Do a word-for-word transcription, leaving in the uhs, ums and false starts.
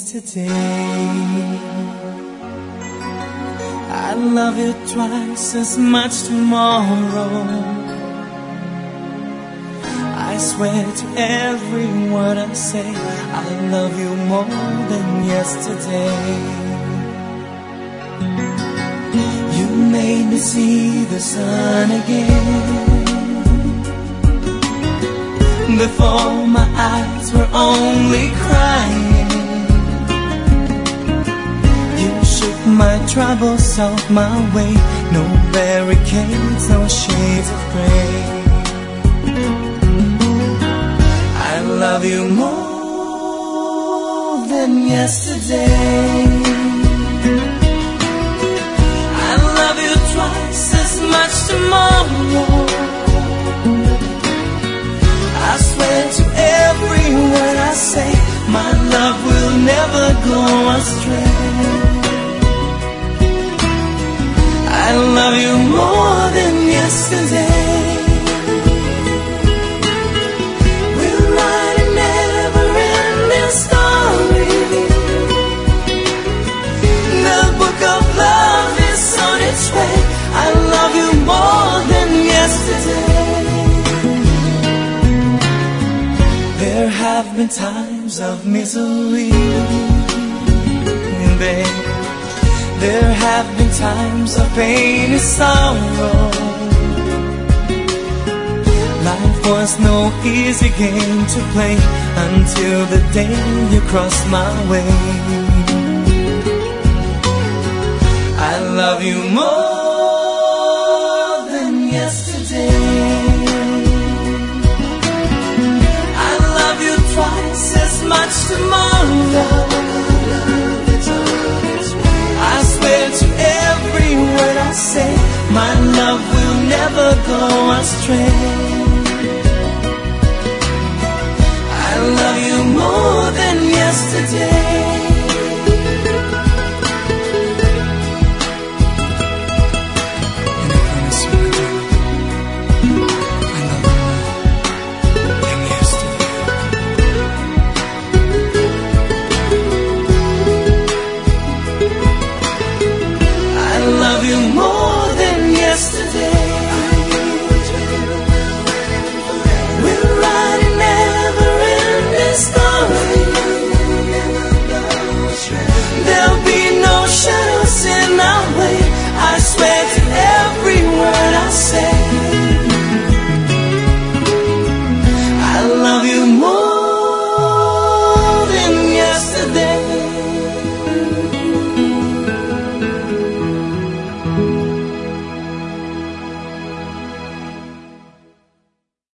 yesterday. I love you twice as much tomorrow. I swear to every word I say, I love you more than yesterday. You made me see the sun again. Before my eyes were only crying. You shook my troubles off my way. No barricades, no shades of gray. I love you more than yesterday. I love you twice as much tomorrow. I swear to every word I say, my love will never go astray. I love you more than yesterday. We'll write a never-ending story. The book of love is on its way. I love you more than yesterday. There have been times of misery, babe. There have been times of pain and sorrow. Life was no easy game to play until the day you crossed my way. I love you more than yesterday. Twice as much tomorrow. I swear to every word I say, my love will never go astray.